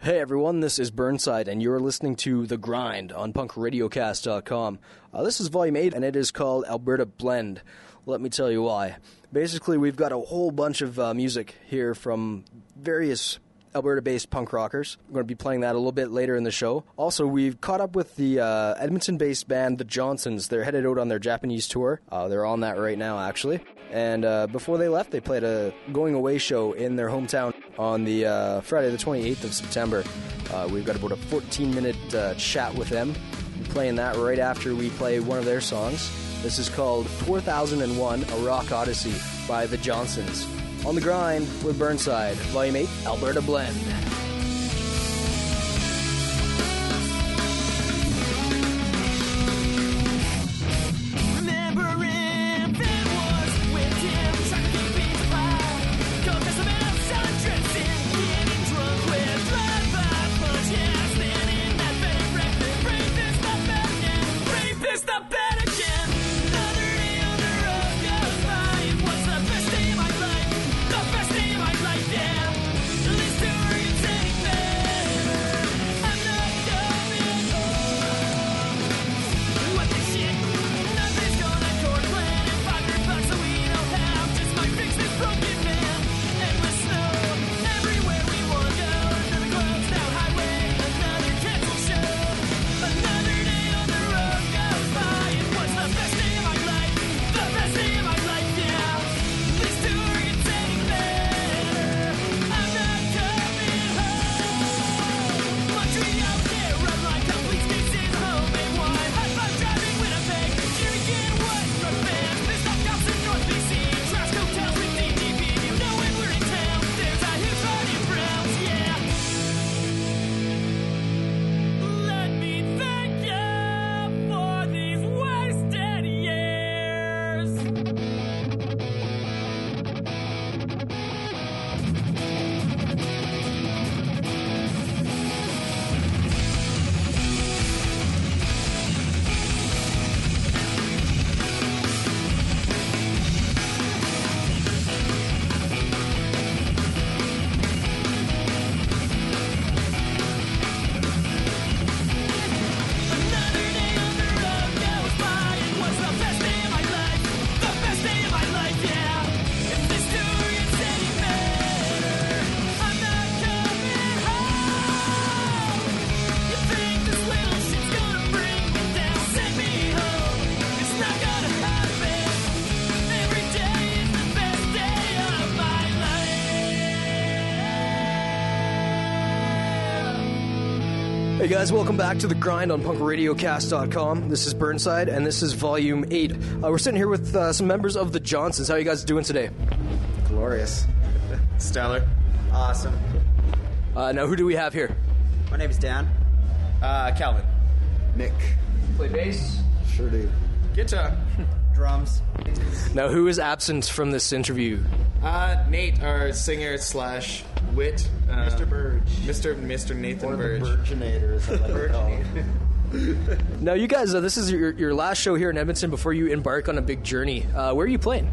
Hey everyone, this is Burnside, and you're listening to The Grind on punkradiocast.com. This is Volume 8, and it is called Alberta Blend. Let me tell you why. Basically, we've got a whole bunch of music here from various Alberta-based punk rockers. I'm going to be playing that a little bit later in the show. Also, we've caught up with the Edmonton-based band The Johnsons. They're headed out on their Japanese tour. They're on that right now, actually. And before they left, they played a going-away show in their hometown on the Friday the 28th of September. We've got about a 14-minute chat with them. We're playing that right after we play one of their songs. This is called 4001, A Rock Odyssey by The Johnsons. On The Grind with Burnside, Volume 8, Alberta Blend. Hey guys, welcome back to The Grind on punkradiocast.com. This is Burnside, and this is Volume 8. We're sitting here with some members of The Johnsons. How are you guys doing today? Glorious. Stellar. Awesome. Now, who do we have here? My name is Dan. Calvin. Nick. Play bass. Sure do. Guitar. Drums. Now, who is absent from this interview? Nate, our singer slash wit. Mr. Burge. Mr. Nathan Burge. One of the Burginators, I like to call him. Now, you guys, this is your last show here in Edmonton before you embark on a big journey. Where are you playing?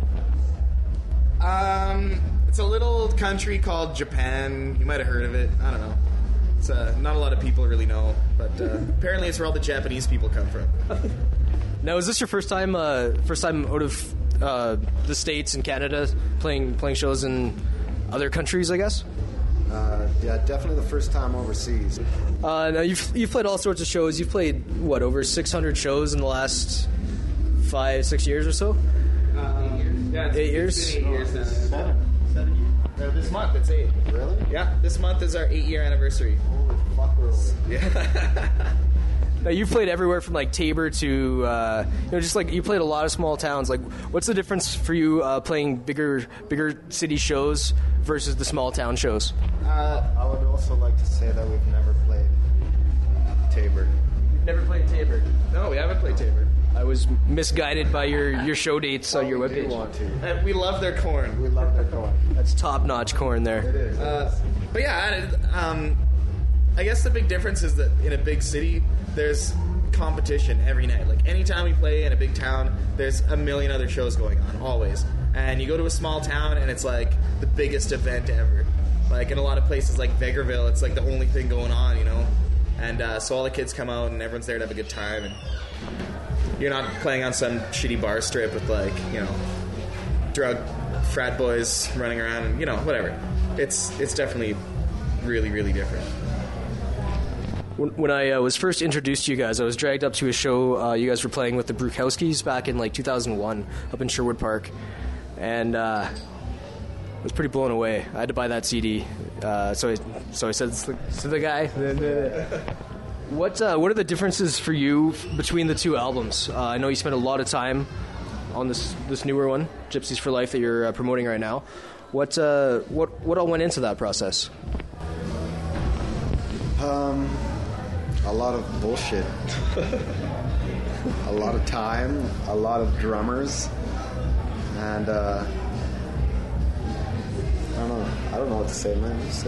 It's a little country called Japan. You might have heard of it. I don't know. It's not a lot of people really know, but apparently it's where all the Japanese people come from. Now, is this your first time out of the States and Canada playing shows in other countries, I guess? Yeah, definitely the first time overseas. Now, you've played all sorts of shows. You've played, over 600 shows in the last 5-6 years or so? 8 years? It's been 8 years now. 7 years. This month, it's 8. Really? Yeah, this month is our 8-year anniversary. Holy fuck, we're old. Yeah. Now, you've played everywhere from Tabor to just you played a lot of small towns. What's the difference for you playing bigger city shows versus the small town shows? I would also like to say that we've never played Tabor. You've never played Tabor? No, we haven't played Tabor. I was misguided by your show dates on your We webpage. do want to. We love their corn. We love their corn. That's top-notch corn there. It is. But yeah, I guess the big difference is that in a big city, there's competition every night. Anytime we play in a big town, there's a million other shows going on, always. And you go to a small town, and it's the biggest event ever. Like in a lot of places like Vegreville, it's like the only thing going on, you know. And so all the kids come out and everyone's there to have a good time, and you're not playing on some shitty bar strip with like, you know, drug frat boys running around and, you know, whatever. It's definitely really, really different. When I was first introduced to you guys, I was dragged up to a show you guys were playing with the Brukowskis back in like 2001 up in Sherwood Park, and I was pretty blown away. I had to buy that CD, so I said to the guy, "What are the differences for you between the two albums?" I know you spent a lot of time on this newer one, Gypsies for Life, that you're promoting right now. What all went into that process? A lot of bullshit. A lot of time, a lot of drummers, and I don't know what to say, man. Just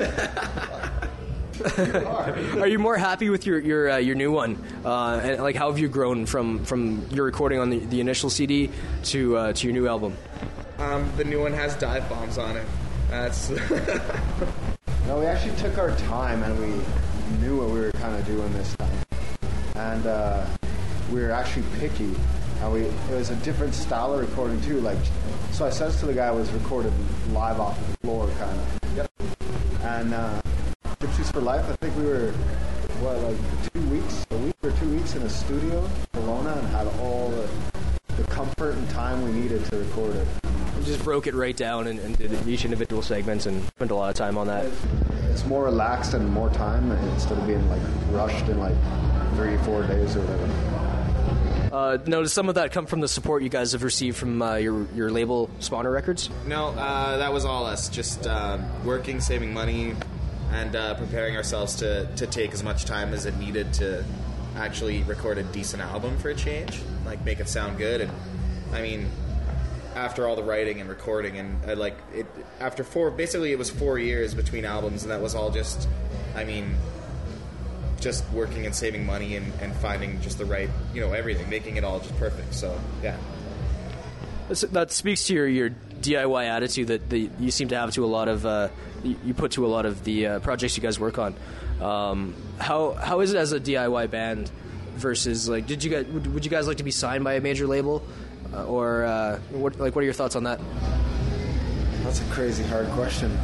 say it. Are you more happy with your new one? And like, how have you grown from your recording on the initial CD to your new album? The new one has dive bombs on it. That's No, we actually took our time, and we knew what we were kind of doing this time, and we were actually picky, and it was a different style of recording too. Like, so I said to the guy, it was recorded live off the floor, kind of. Yep. And Gypsies for Life, I think we were a week or 2 weeks in a studio in Kelowna, and had all the comfort and time we needed to record it. You just broke it right down and did each individual segments and spent a lot of time on that. It's more relaxed and more time instead of being like rushed in like 3-4 days or whatever. Now, does some of that come from the support you guys have received from your label, Spawner Records? No, that was all us. Just working, saving money, and preparing ourselves to take as much time as it needed to actually record a decent album for a change. Like, make it sound good. And I mean, after all the writing and recording, and it was 4 years between albums, and that was all just, I mean, just working and saving money and finding just the right, you know, everything, making it all just perfect. So yeah, that speaks to your DIY attitude that you seem to have to a lot of you put to a lot of the projects you guys work on. How is it as a DIY band versus like would you guys like to be signed by a major label? Or what are your thoughts on that? That's a crazy hard question.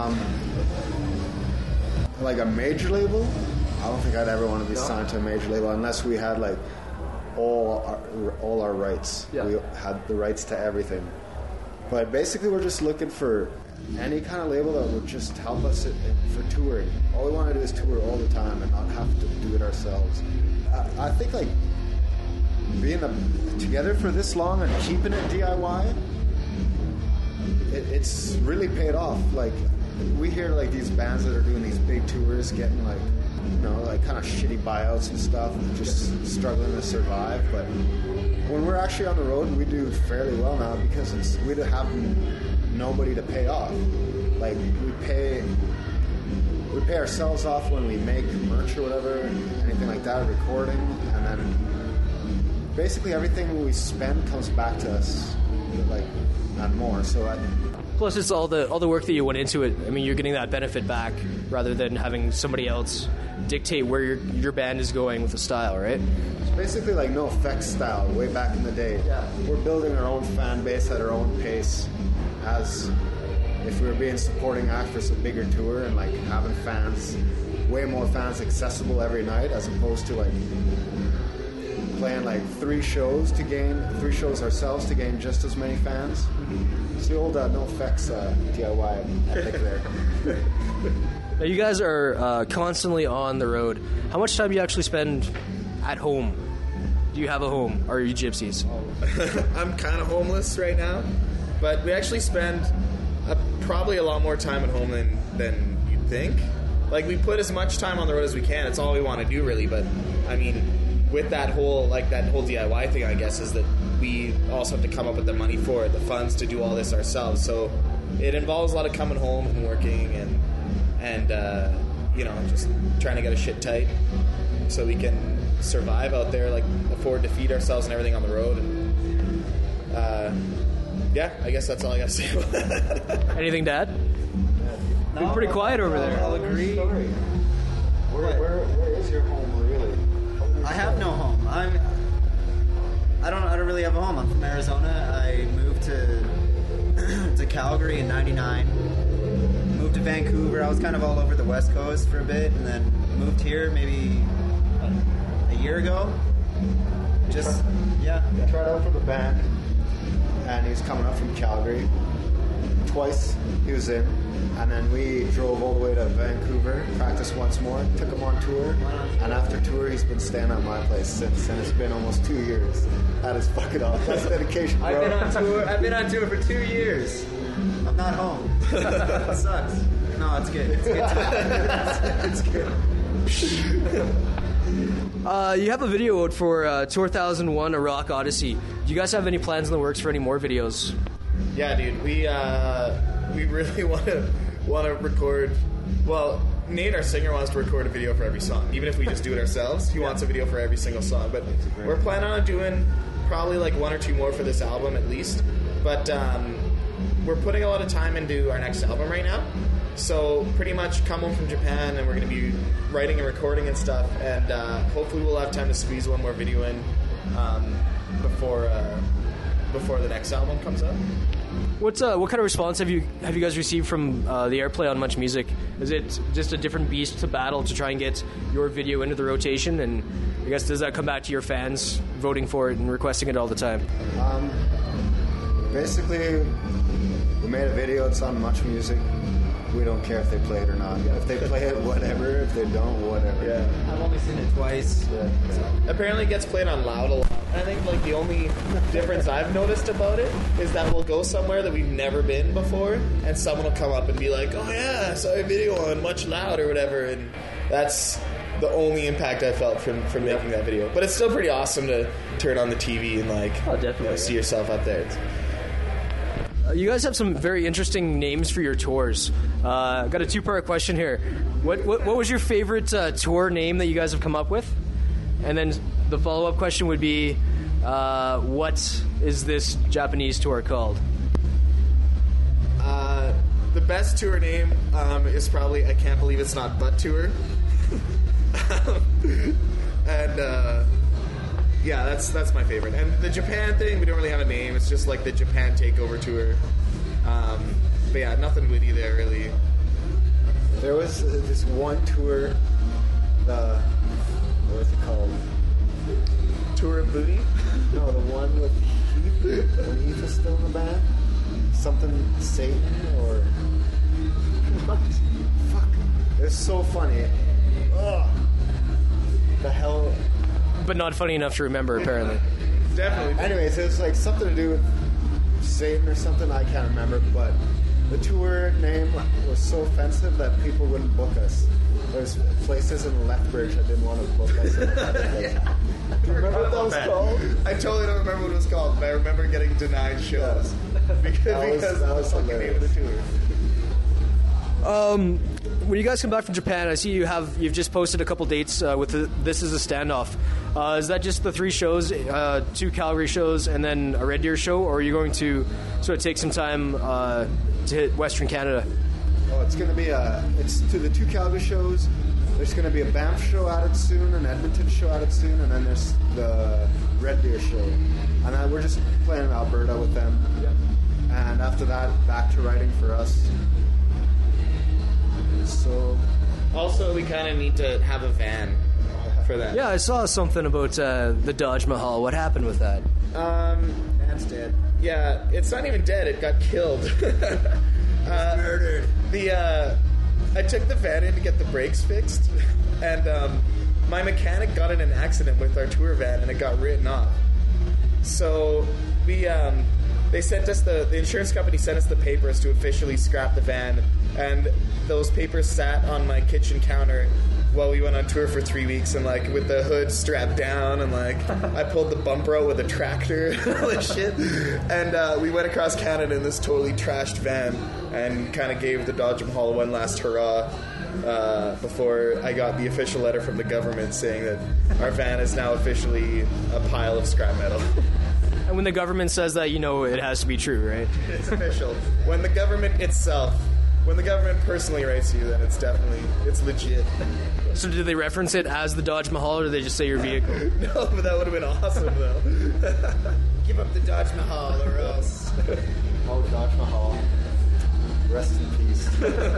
Like a major label, I don't think I'd ever want to be signed to a major label unless we had like all our rights. Yeah. We had the rights to everything. But basically, we're just looking for any kind of label that would just help us for touring. All we want to do is tour all the time and not have to do it ourselves. I think like being together for this long and keeping it DIY, it's really paid off. Like, we hear like these bands that are doing these big tours getting like, you know, like kind of shitty buyouts and stuff, and just struggling to survive. But when we're actually on the road, we do fairly well now because we have nobody to pay off. Like, we pay ourselves off when we make merch or whatever, anything like that, recording, and then basically everything we spend comes back to us, like, and more. So plus, it's all the work that you went into it. I mean, you're getting that benefit back rather than having somebody else dictate where your band is going with the style, right? It's basically like No Effects style, way back in the day. Yeah. We're building our own fan base at our own pace, as if we were being supporting act for some bigger tour and like having fans, way more fans accessible every night, as opposed to like playing like 3 shows ourselves to gain just as many fans. It's the old No Effects DIY ethic there. Now, you guys are constantly on the road. How much time do you actually spend at home? Do you have a home, or are you gypsies? I'm kind of homeless right now, but we actually spend probably a lot more time at home than you'd think. Like, we put as much time on the road as we can. It's all we want to do, really. But I mean, with that whole DIY thing, I guess, is that we also have to come up with the money for it, the funds to do all this ourselves. So it involves a lot of coming home and working and you know, just trying to get a shit tight so we can survive out there, like afford to feed ourselves and everything on the road. And yeah, I guess that's all I got to say about that. Anything to add? Been pretty quiet over there. I'll agree. Where is your home really? I have no home. I don't really have a home. I'm from Arizona. I moved to Calgary in '99. Moved to Vancouver. I was kind of all over the West Coast for a bit, and then moved here maybe a year ago. He tried out for the band, and he was coming up from Calgary. Twice he was in, and then we drove all the way to Vancouver, practiced once more, took him on tour, and after tour he's been staying at my place since, and it's been almost 2 years. That is fucking off. That's dedication, bro. I've been on tour for 2 years. I'm not home. It sucks. No, it's good. It's good. It's good. You have a video out for 2001: A Rock Odyssey. Do you guys have any plans in the works for any more videos? Yeah, dude. We really want to record. Well, Nate, our singer, wants to record a video for every song. Even if we just do it ourselves, he wants a video for every single song. But we're planning on doing probably like 1 or 2 more for this album at least. But we're putting a lot of time into our next album right now. So pretty much come home from Japan, and we're going to be writing and recording and stuff. And hopefully we'll have time to squeeze one more video in before the next album comes out. What kind of response have you guys received from the airplay on Much Music? Is it just a different beast to battle to try and get your video into the rotation? And I guess does that come back to your fans voting for it and requesting it all the time? Basically, we made a video. It's on Much Music. We don't care if they play it or not. If they play it, whatever. If they don't, whatever. Yeah. I've only seen it twice. Yeah. Apparently it gets played on loud a lot. And I think like the only difference I've noticed about it is that we'll go somewhere that we've never been before, and someone will come up and be like, "Oh yeah, I saw your video on Much Loud" or whatever, and that's the only impact I felt from making that video. But it's still pretty awesome to turn on the TV and definitely see yourself up there. You guys have some very interesting names for your tours. I've got a 2-part question here. What was your favorite tour name that you guys have come up with? And then the follow-up question would be, what is this Japanese tour called? The best tour name is probably I Can't Believe It's Not Butt Tour. And yeah, that's my favorite. And the Japan thing, we don't really have a name. It's just like the Japan Takeover Tour. But yeah, nothing witty there, really. There was this one tour, what was it called? Tour of Booty? No, the one with Heath, when Heath was still in the band. Something Satan or... What? Fuck. It was so funny. Ugh. The hell... But not funny enough to remember, apparently. Definitely. Anyways, it was like something to do with Satan or something. I can't remember, but the tour name was so offensive that people wouldn't book us. There's places in Lethbridge that didn't want to book us. Yeah. Do you remember what that was called? I totally don't remember what it was called, but I remember getting denied shows because that was the fucking name of the tour. When you guys come back from Japan, I see you've just posted a couple dates with This Is a Standoff. Is that just the 3 shows, 2 Calgary shows, and then a Red Deer show, or are you going to sort of take some time to hit Western Canada? Oh, it's going to be it's to the 2 Calgary shows. There's going to be a Banff show added soon, an Edmonton show added soon, and then there's the Red Deer show. And we're just playing in Alberta with them. Yeah. And after that, back to writing for us. So, also, we kind of need to have a van for that. Yeah, I saw something about the Dodge Mahal. What happened with that? Van's dead. Yeah, it's not even dead. It got killed. Murdered. I took the van in to get the brakes fixed, and my mechanic got in an accident with our tour van, and it got written off. So they sent us the insurance company sent us the papers to officially scrap the van, and those papers sat on my kitchen counter while we went on tour for 3 weeks, and like with the hood strapped down, and like I pulled the bumper out with a tractor and all this shit, and we went across Canada in this totally trashed van and kind of gave the Dodge Mahal one last hurrah before I got the official letter from the government saying that our van is now officially a pile of scrap metal. And when the government says that, you know it has to be true, right? It's official. When the government itself When the government personally writes you, then it's legit. So do they reference it as the Dodge Mahal, or do they just say your vehicle? No, but that would have been awesome, though. Give up the Dodge Mahal or else. Oh, Dodge Mahal. Rest in peace.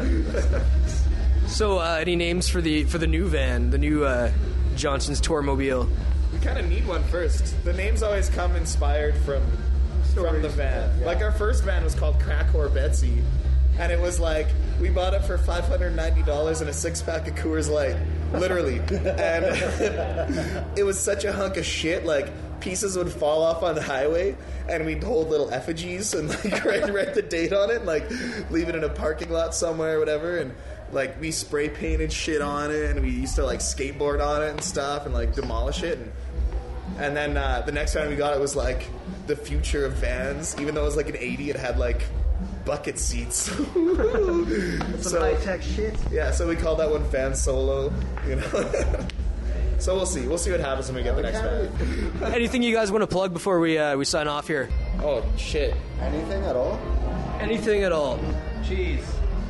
So any names for the new van, the new Johnson's Tourmobile? We kind of need one first. The names always come inspired from the van. Yeah. Like our first van was called Crack Whore Betsy, and it was like we bought it for $590 and a 6-pack of Coors Light, literally. And it was such a hunk of shit. Like pieces would fall off on the highway, and we'd hold little effigies and like write the date on it, and like leave it in a parking lot somewhere or whatever. And like we spray painted shit on it, and we used to like skateboard on it and stuff, and like demolish it. And then the next time we got it was like the future of vans. Even though it was like an 80, it had like bucket seats. Some high-tech shit. Yeah, so we called that one Van Solo, you know. So we'll see. We'll see what happens when we get the next van. Anything you guys want to plug before we sign off here? Oh, shit. Anything at all? Anything at all? Cheese.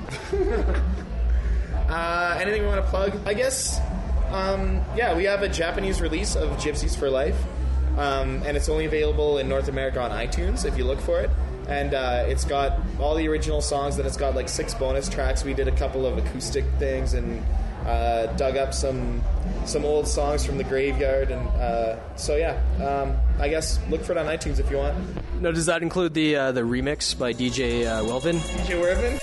Anything we want to plug? I guess, yeah, we have a Japanese release of Gypsies for Life, and it's only available in North America on iTunes if you look for it. And it's got all the original songs, then it's got like 6 bonus tracks. We did a couple of acoustic things and dug up some old songs from the graveyard. And so, yeah, I guess look for it on iTunes if you want. No, does that include the remix by DJ Welvin? DJ Wervin?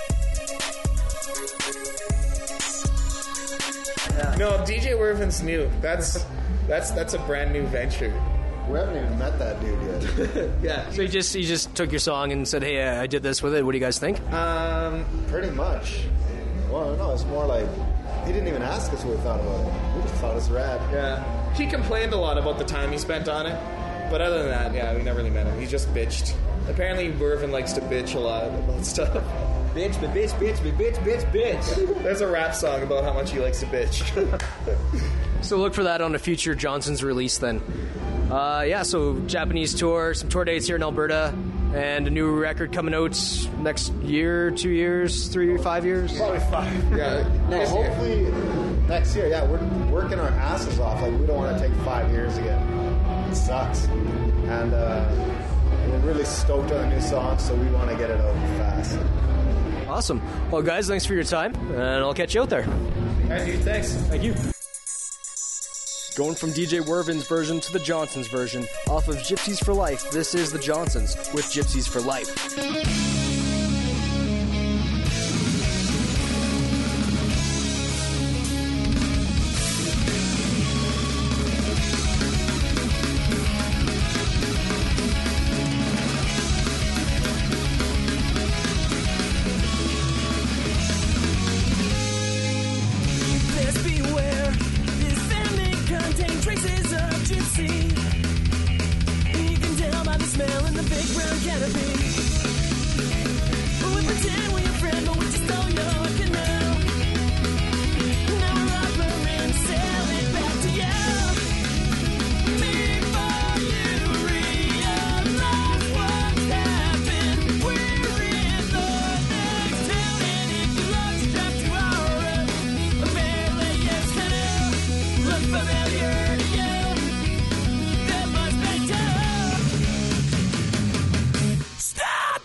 No, DJ Wervin's new. That's a brand new venture. We haven't even met that dude yet. Yeah. So he just took your song and said, "Hey, I did this with it. What do you guys think?" Pretty much. Well, no, it's more like he didn't even ask us what we thought about it. We just thought it was rad. Yeah. He complained a lot about the time he spent on it. But other than that, yeah, we never really met him. He just bitched. Apparently, Wervin likes to bitch a lot about stuff. Bitch, bitch, bitch, bitch, bitch, bitch. There's a rap song about how much he likes to bitch. So look for that on a future Johnson's release then. Yeah, so Japanese tour, some tour dates here in Alberta, and a new record coming out next year, 2 years, 3, 5 years. Probably 5. Yeah. No, hopefully next year. Yeah, we're working our asses off. Like, we don't want to take 5 years again. It sucks. And we're really stoked on the new song, so we want to get it out fast. Awesome. Well, guys, thanks for your time, and I'll catch you out there. All right, dude, thanks. Thank you. Going from DJ Wervin's version to the Johnsons version, off of Gypsies for Life, this is the Johnsons with Gypsies for Life. Let's beware, this family contains traces of gypsy. You can tell by the smell in the big brown canopy. We pretend we're your friend, but we just stole your canal. Now we're offering to sell it back to you. Before you realize what's happened, we're in the next town. And if you lost, drive to our road. Look familiar to you. That must be tough. Stop!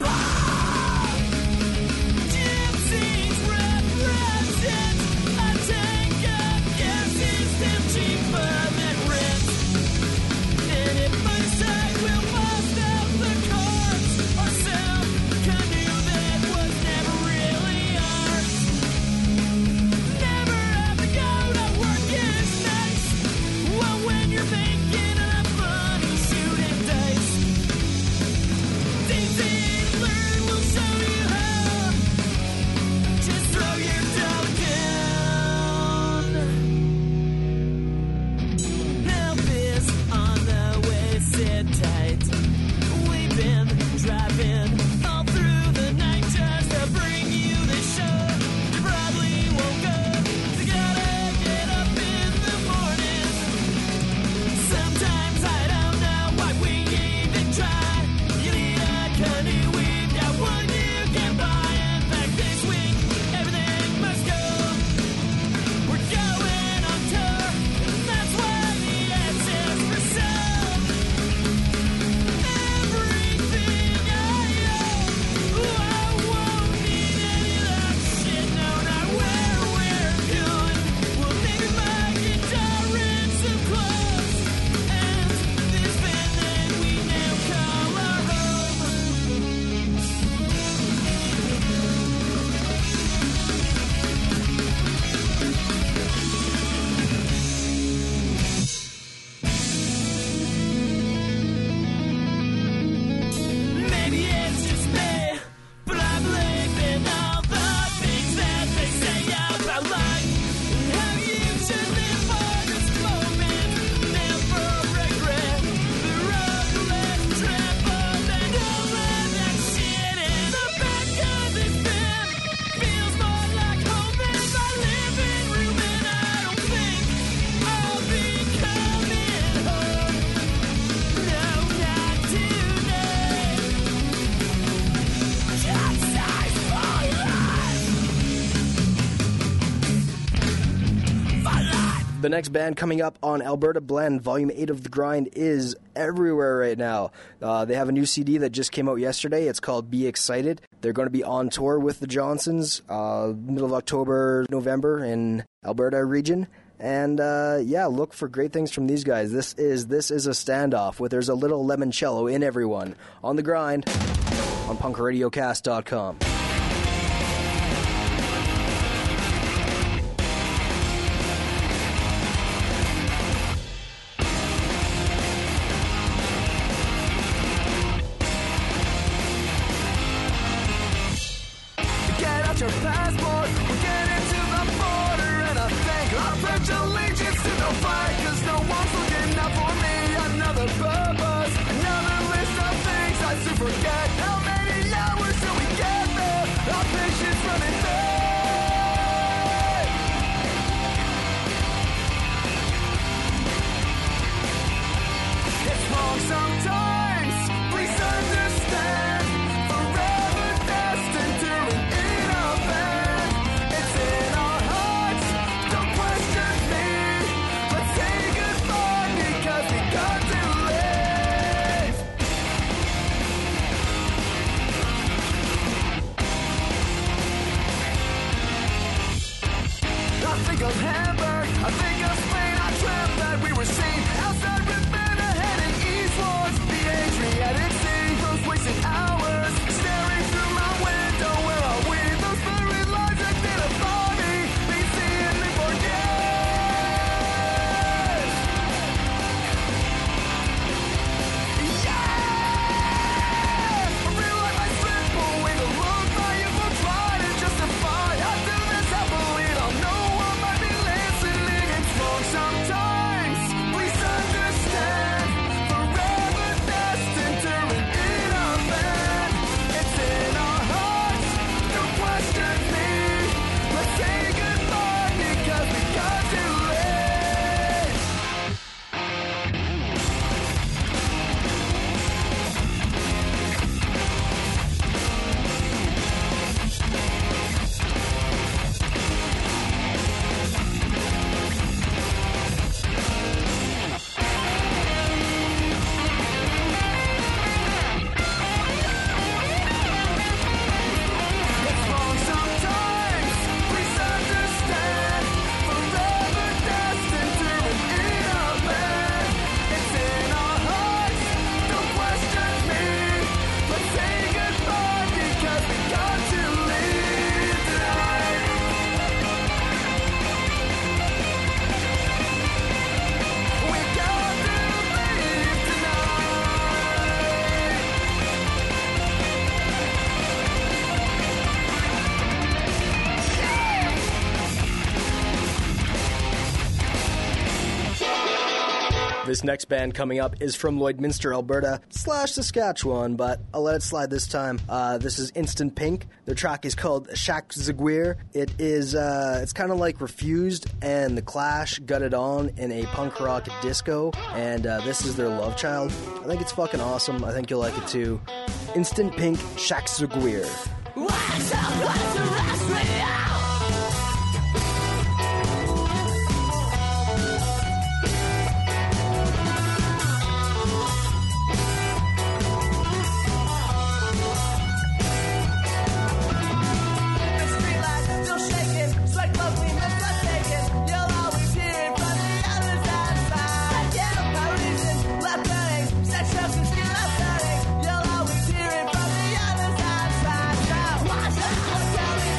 Gypsies represent a tank of gas system cheaper than rent. And if my side will bust out the corpse or some canoe that was never really ours. Never have to go to work is nice. The next band coming up on Alberta Blend, Volume 8 of The Grind, is everywhere right now. They have a new CD that just came out yesterday. It's called Be Excited. They're going to be on tour with the Johnsons middle of October, November in Alberta region. And look for great things from these guys. This is a standoff where there's a little limoncello in everyone. On The Grind on punkradiocast.com. Your passport, we're getting to the border, and I think I'll pledge allegiance to no fight, 'cause no one's looking out for me. Another purpose, another list of things I soon forget. How many hours till we get there? Our patience running thin. It's wrong sometimes, please understand. Forever destined to an it's in our hearts, don't question me. Let's say goodbye because we got to live. I think of Hamburg, I think of Spain. I dreamt that we were seen outside Ravenna, heading eastwards. The Adriatic Sea, those wasted hours, staring through my window. Where are we? Those buried lives that didn't bother me, been seeing me for years. Yeah! I feel like I slip away the look my ego tried to justify. I do this happily, I'll know I might be listening. It's wrong sometimes, please understand. Forever destined to an inner man. It's in our hearts, don't question me. Let's say goodbye because we got to live. It's wrong sometimes, please understand. Forever destined to an inner man. It's in our hearts, don't question me. Let's say goodbye because we got to leave tonight. We got to leave tonight. This next band coming up is from Lloydminster, Alberta / Saskatchewan, but I'll let it slide this time. This is Instant Pink. Their track is called Shak Zagwir. It is, it's kind of like Refused and The Clash gutted on in a punk rock disco, and this is their love child. I think it's fucking awesome. I think you'll like it too. Instant Pink, Shak Zagwir. What's up, what's the rest of me out? You'll always hear it from the other side. Watch out, tell me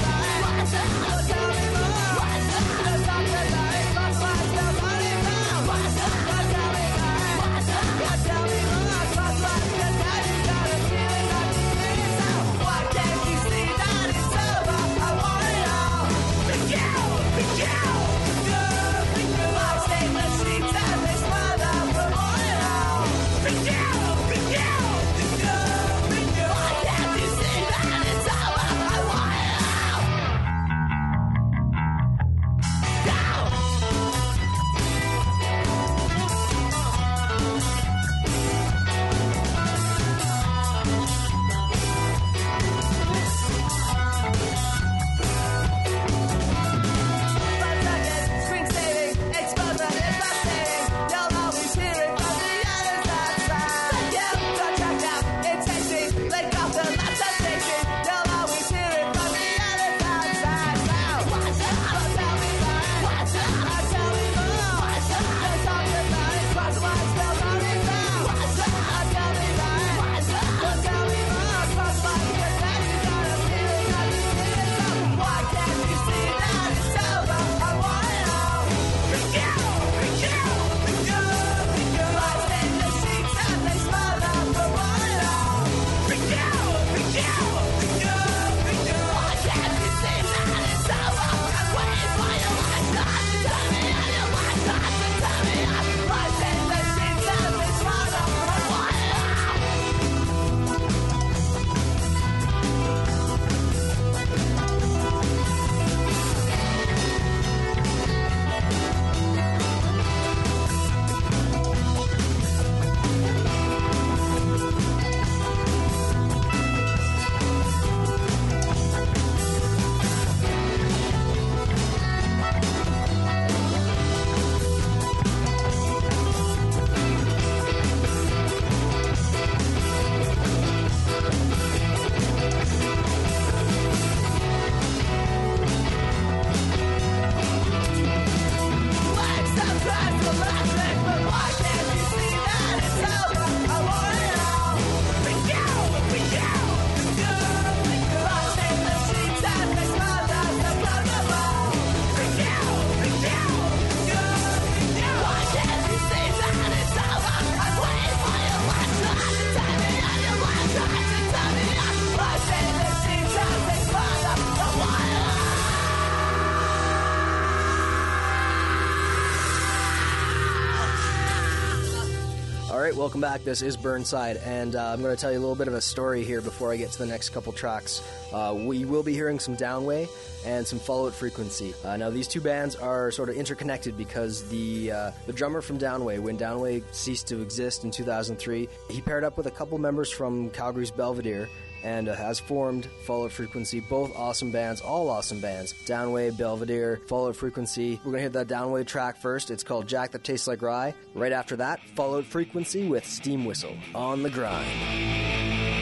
All right, welcome back. This is Burnside, and I'm going to tell you a little bit of a story here before I get to the next couple tracks. We will be hearing some Downway and some Follow It Frequency. Now, these two bands are sort of interconnected because the drummer from Downway, when Downway ceased to exist in 2003, he paired up with a couple members from Calgary's Belvedere and has formed Follow It Frequency. Both awesome bands, all awesome bands. Downway, Belvedere, Follow It Frequency. We're going to hit that Downway track first. It's called Jack That Tastes Like Rye. Right after that, Follow It Frequency with Steam Whistle. On the Grind.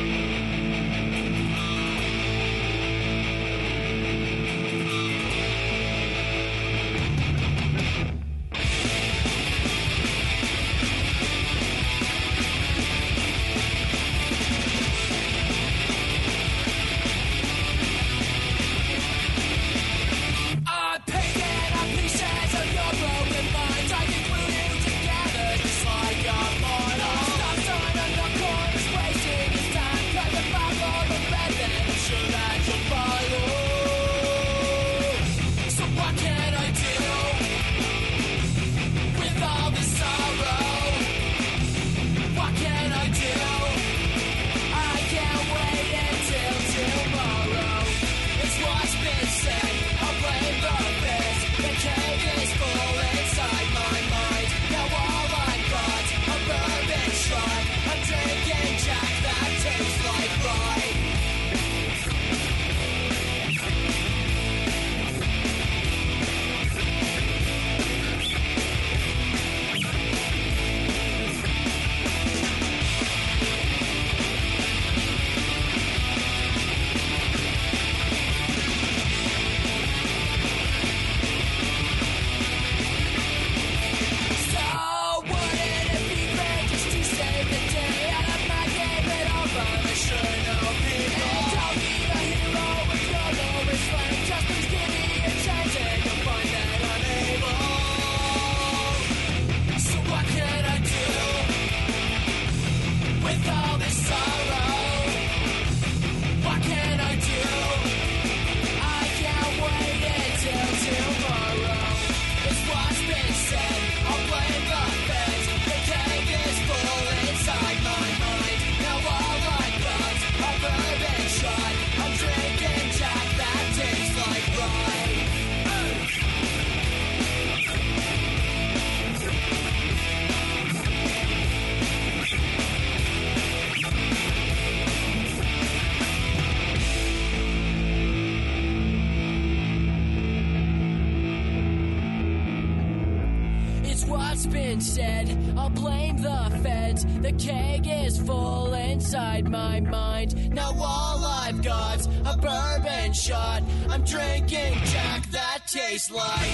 Said, I'll blame the feds. The keg is full inside my mind. Now all I've got's a bourbon shot. I'm drinking Jack that tastes like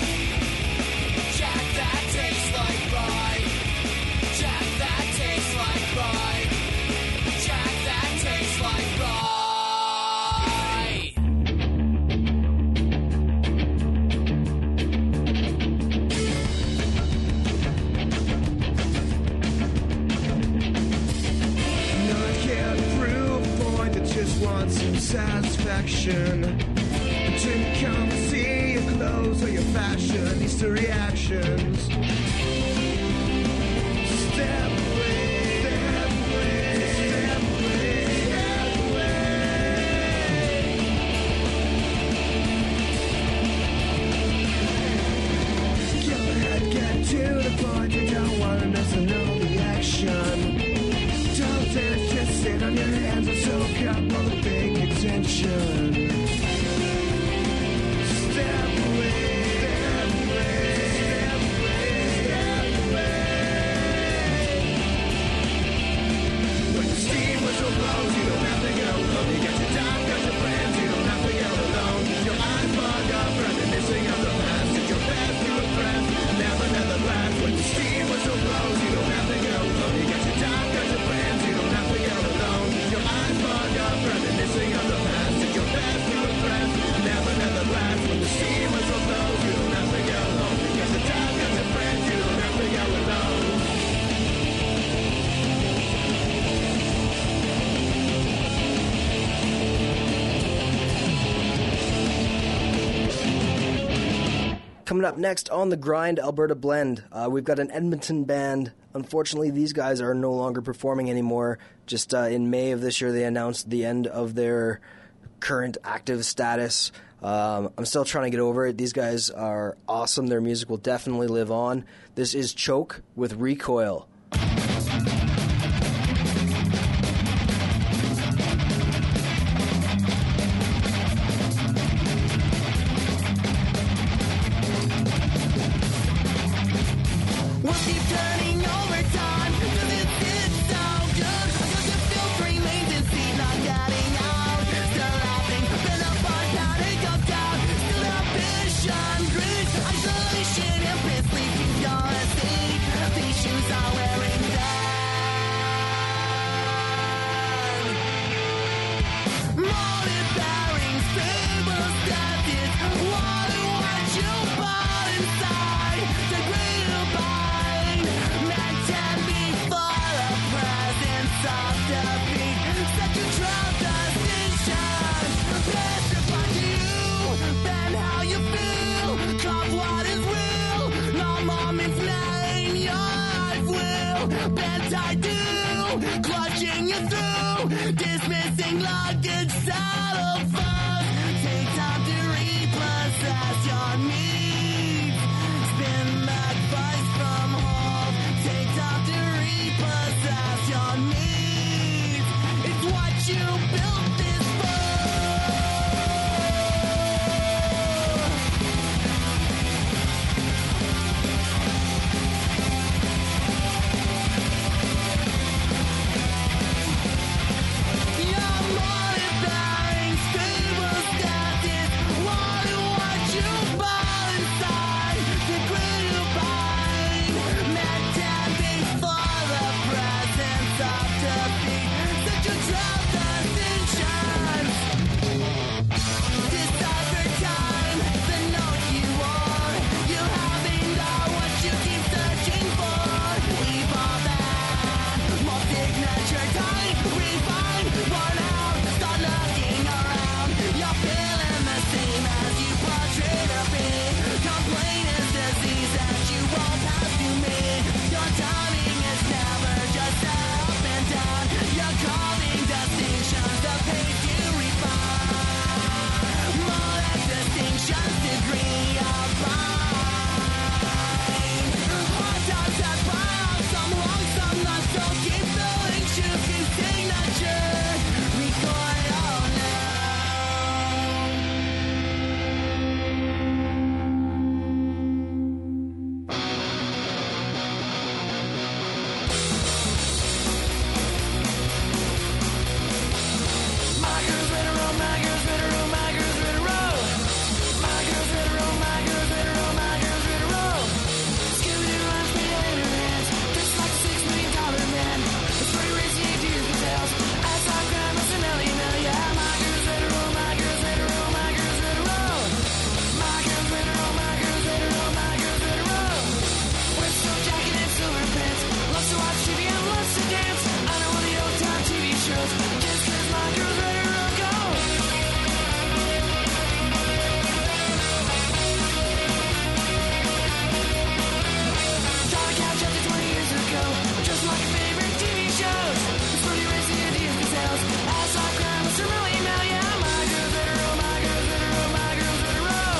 rye. Jack that tastes like rye. Jack that tastes like rye. Want some satisfaction. Didn't come to see your clothes or your fashion. These two reactions. Step away, step away, step away, step away. Go ahead, get to the point. You don't want to miss another reaction. Don't dance, just sit on your hands and soak up all the big attention. Step away, step away, step away, Coming up next on the Grind Alberta Blend, we've got an Edmonton band. Unfortunately, these guys are no longer performing anymore. Just in May of this year, they announced the end of their current active status. I'm still trying to get over it. These guys are awesome. Their music will definitely live on. This is Choke with Recoil. We'll keep turning over time, 'cause it's so good. 'Cause you feel free, latency, not getting out. Still laughing, been apart, panic of doubt. Still ambition, greed, isolation, and piss sleeping, gonna see. These shoes are wearing down. Motive bearings, stable status. Wanna watch you fall inside. The greater bind. Meant to be for the presence of defeat. Such a trap distinction. Better find you than how you feel. Cause what is real? No moment's name. Your life will bend tight to. Clutching you through. Dismissing luggage, saddle first. Take time to repossess your needs. Spin back advice from home. Take time to repossess your needs. It's what you built this for. Your motive bearing, stable status. Wanna watch you fall inside. The greater bind. Meant to be for the presence of defeat. Such a trap distinction. Decipher time, the note you want. You haven't got what you keep searching for. Evolve that, more signature type. Refine, worn out, start looking around. You're feeling the same as you portray to be. Complaint is disease that you won't pass to me. Your timing is never just up and down. You're calling distinctions, the pace you refine. More than distinctions, degree of bind. Hard times that burn, some long, some not. So keep filling shoes, keep signature. Recoil now. My girl's ready to roll, my girl's ready to roll, my girl's ready to roll. My girl's ready to roll, my girl's ready to roll, my girl's ready to roll. Scooby-Doo runs me in her hands, just like a $6 million man. It's pretty racing ideas and tales. As I climb, it's an email, yeah. My girl's ready to roll, my girl's ready to roll, my girl's ready to roll. My girl's ready to roll, my girl's ready to roll, my girl's ready to roll. With silk jacket and silver pants, loves to watch TV and loves to dance. I know all the old time TV shows, just 'cause my girl's ready to roll, go. Trying to catch up to 20 years ago, just like your favorite TV shows. It's pretty racing ideas and tales. As I climb, it's a real email, yeah. My girl's ready to roll, my girl's ready to roll, my girl's ready to roll.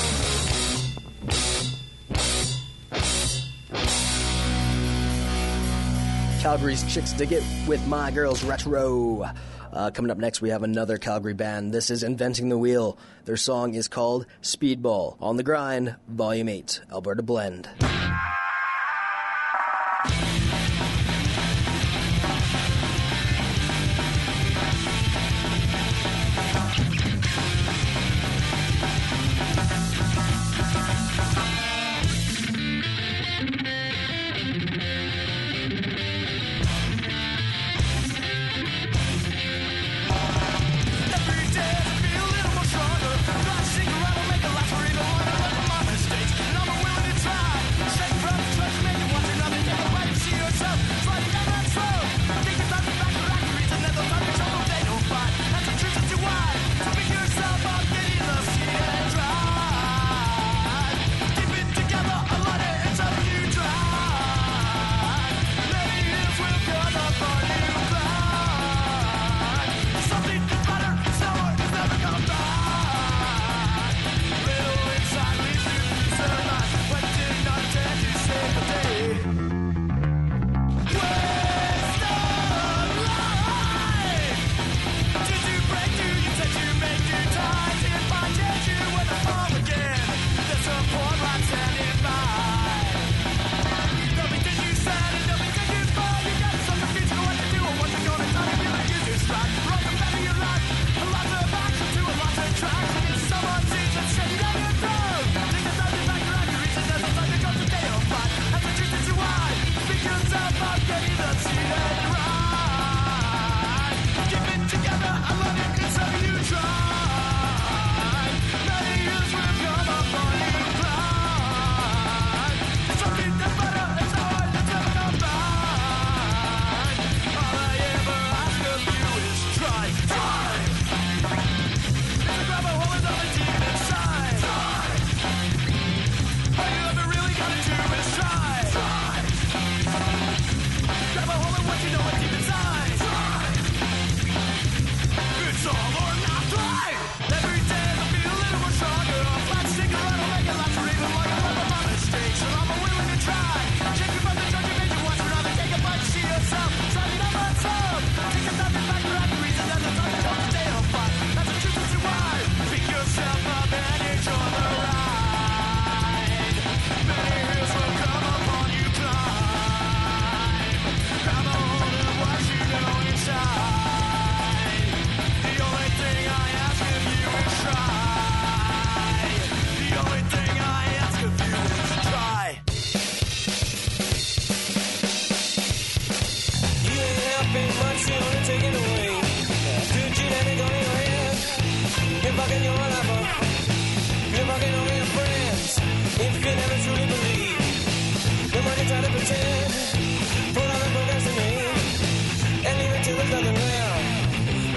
Calgary's Chicks Dig It with My Girls Retro. Coming up next, we have another Calgary band. This is Inventing the Wheel. Their song is called Speedball. On the Grind, Volume 8, Alberta Blend. Every day I feel a little more stronger. Flashing around will make a last for even longer. But my mistakes, and I'm willing to try.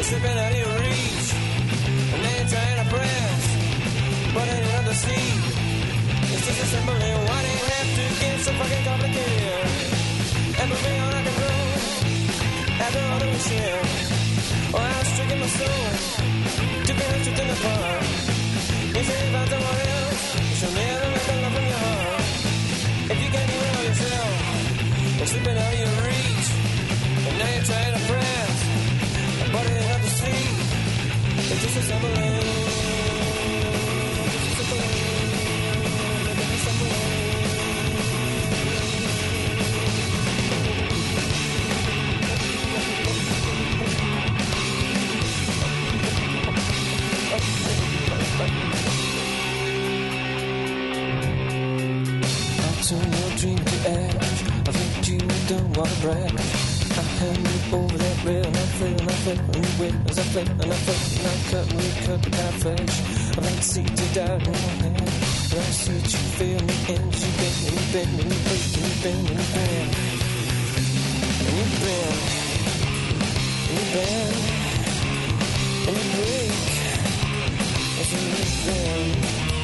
slipping out of your reach. And now you're trying to press, but it ain't on the seat. It's just a simple and why do you have to get so fucking complicated? And put me on a control after all that we share. Oh, I was stricken my soul to be the truth in the part. You say you found someone else, you should never make the love from your heart. If you can't even know yourself, you're slipping out of your reach. And now you're trying to press, but it ain't up the street. It's just a simple turn your dream to ash. I think you don't want to brag. I hand you over that rail and I flail and I flail and you wait as I flail and I flail and I cut and we cut the kind of flesh. I like to see you die in my hand. And I see that you feel me and you bend and you bend and you break and you bend and you bend. And you bend. And you bend. And you break. As you bend.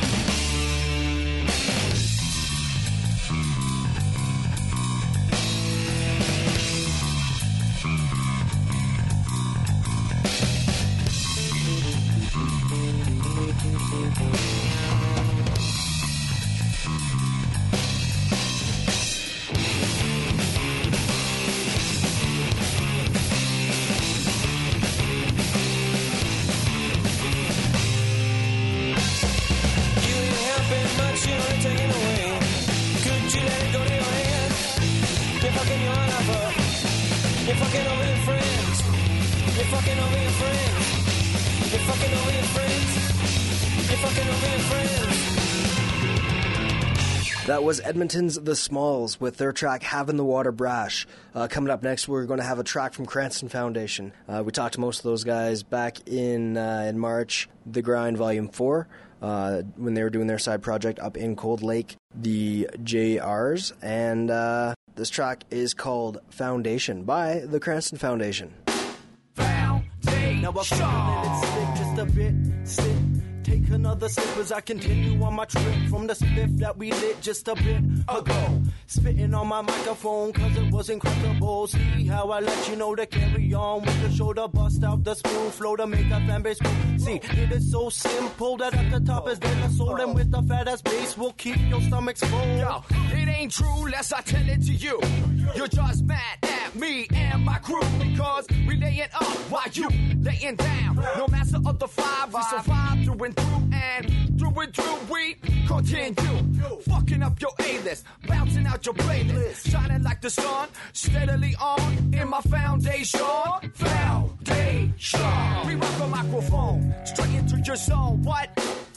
That was Edmonton's The Smalls with their track Havin' the Water Brash. Coming up next, we're going to have a track from Cranston Foundation. We talked to most of those guys back in March, The Grind Volume 4, when they were doing their side project up in Cold Lake, the JRs. And this track is called Foundation by the Cranston Foundation. Foundation. Now I feel that it's sick just a bit sick. Take another sip as I continue on my trip from the spiff that we lit just a bit ago. Spitting on my microphone cause it was incredible. See how I let you know to carry on with the shoulder, bust out the spoon, flow to make a fan base move. See, it is so simple that at the top is then the soul, and with the fat ass bass will keep your stomachs full. Yo, it ain't true, lest I tell it to you. You're just mad at me and my crew because we laying up while you laying down. No master of the five, we survive through and through, and we continue. Fucking up your A-list, bouncing out your playlist, shining like the sun, steadily on in my foundation. Foundation. We rock a microphone straight into your zone. What?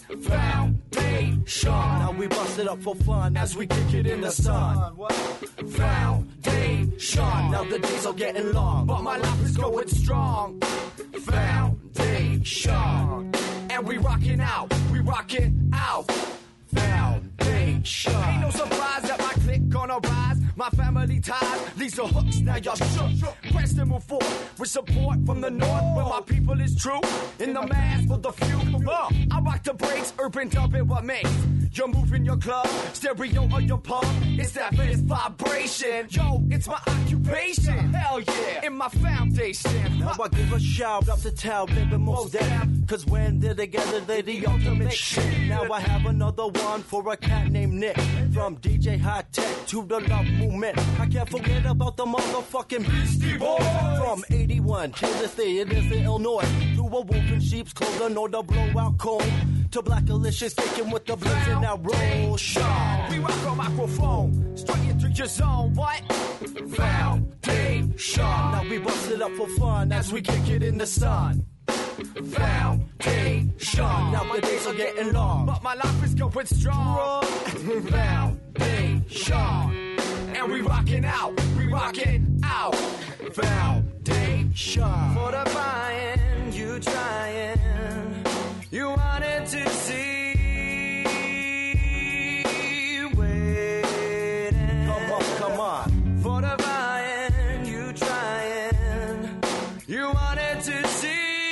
Foundation. Now we bust it up for fun as we kick it in the sun. Foundation. Now the days are getting long, but my life is going strong. Foundation. And we rockin' out, we rockin' out. Foundation. Ain't no surprise that my clique gonna rise. My family ties leads to hooks, now y'all shook. Press to move forward with support from the north, where my people is true. In the mass for the few. I rock the brakes, urban dumping what makes. You're moving your club, stereo or your pub. It's that bass vibration. Yo, it's my occupation. Hell yeah, in my foundation. Now I give a shout out to Tal, baby, most damn. Cause when they're together, they're the ultimate shit. Now I have another one for a cat named Nick. From DJ High Tech to the Love Movement. I can't forget about the motherfucking Beastie Boys. From 81 to this day, it is the Illinois. To a wolf in sheep's clothing or the blowout comb. To Black Alicious kicking with the blazing out roll. Shaw. We rock a microphone straight into your zone. What? Foundation. Now we bust it up for fun as we kick it in the sun. Foundation. Now the days are getting long, but my life is going strong. Foundation. And we rockin' out, we rockin' out. Foundation. For the buying, you trying, you wanted to see. Waiting. Come on. For the buying, you trying, you wanted to see.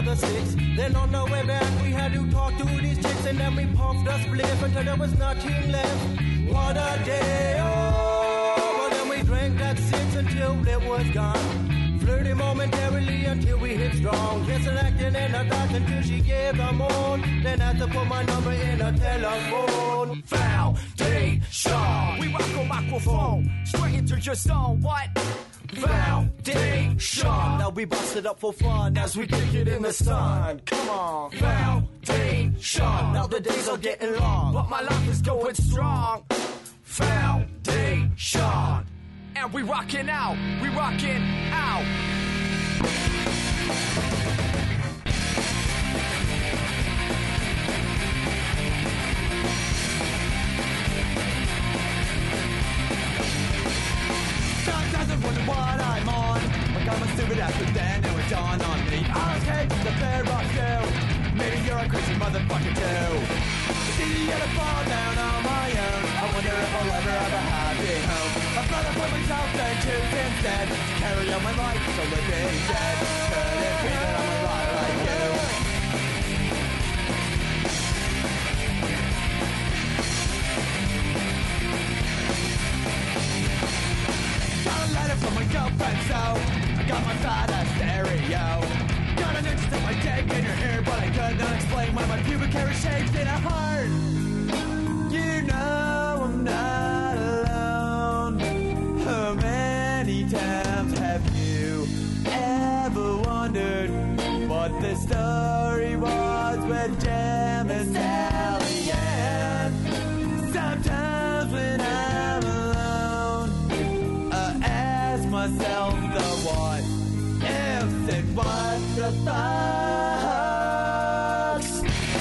the six. Then on the way back, we had to talk to these chicks, and then we puffed a spliff until there was nothing left. What a day, oh! But then we drank that six until it was gone. Flirting momentarily until we hit strong. Kissing, acting in the dark until she gave the moan. Then had to put my number in a telephone. Foundation. We rock a microphone straight into your zone. What? Foundation. Now we bust it up for fun as we kick it in the sun. Come on. Foundation. Now the days are getting long, but my life is going strong. Foundation. And we rockin' out. We rockin' out. Sometimes I wonder what I'm on. Like I'm a stupid ass, but then it would dawn on me. I was caged the fair rock too. Maybe you're a crazy motherfucker too. See you to fall down on my own. I wonder if I'll ever have a happy home. I thought I'd put myself and choose instead. Carry on my life so living dead. Could it be that I'm a lot like you? Got a letter from my girlfriend, so I got my fat ass stereo. Got an itch to my dick in your ear, but I could not explain why my pubic hair is shaped in a heart. You know I'm not alone. How many times have you ever wondered what the story was with Jim and Sally Ann? Sometimes when I'm alone, I ask myself the what ifs and what the fucks.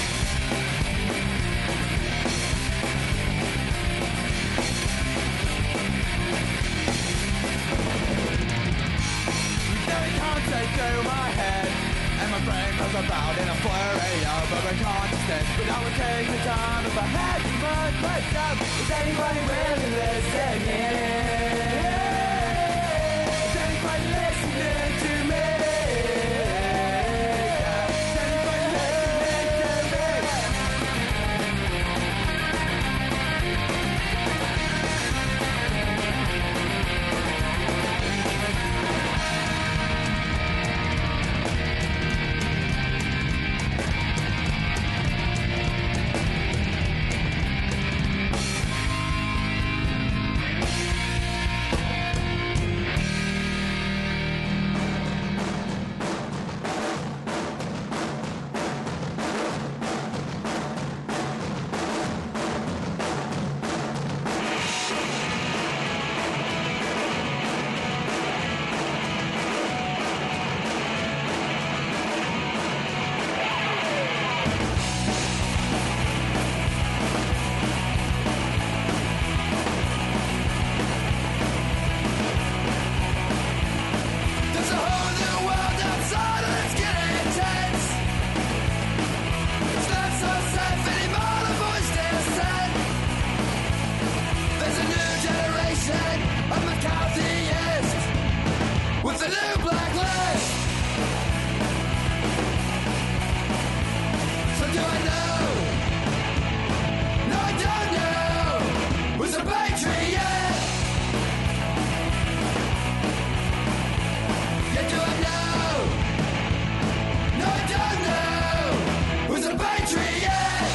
Every concept through my head, and my brain goes about in a flurry of overconsciousness. But I would take the time if I had too much myself. Is anybody really listening? Is anybody listening to me? Is anybody listening to me? There's a whole new world outside and it's getting intense. It's not so safe anymore, the voice still said. There's a new generation of McCarthyist with a new blacklist. So do I know? No, I don't know. Who's a patriot? Yeah, do I know? No, I don't know. Who's a patriot?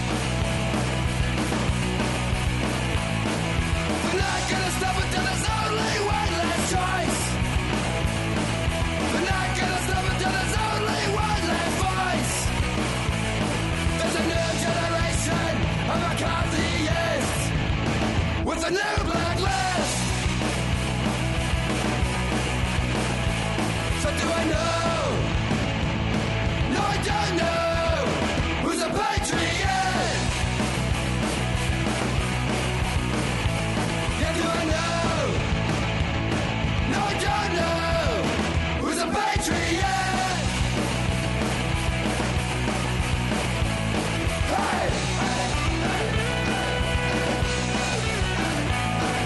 We're not gonna stop until there's only one last choice. We're not gonna stop until there's only one last voice. There's a new generation of McCarthyists with a new blacklist. So do I know? No, I don't know. Who's a patriot? Yeah, do I know? No, I don't know. Who's a patriot? Hey!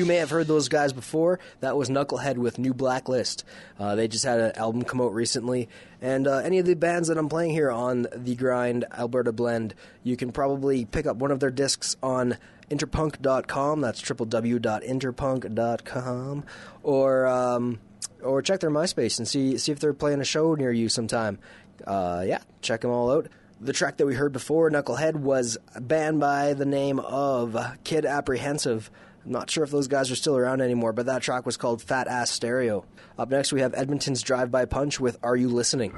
you may have heard those guys before. That was Knucklehead with New Blacklist. They just had an album come out recently. And any of the bands that I'm playing here on The Grind Alberta Blend, you can probably pick up one of their discs on interpunk.com. That's www.interpunk.com. Or check their MySpace and see if they're playing a show near you sometime. Check them all out. The track that we heard before, Knucklehead, was a band by the name of Kid Apprehensive. I'm not sure if those guys are still around anymore, but that track was called Fat Ass Stereo. Up next, we have Edmonton's Drive-By Punch with Are You Listening?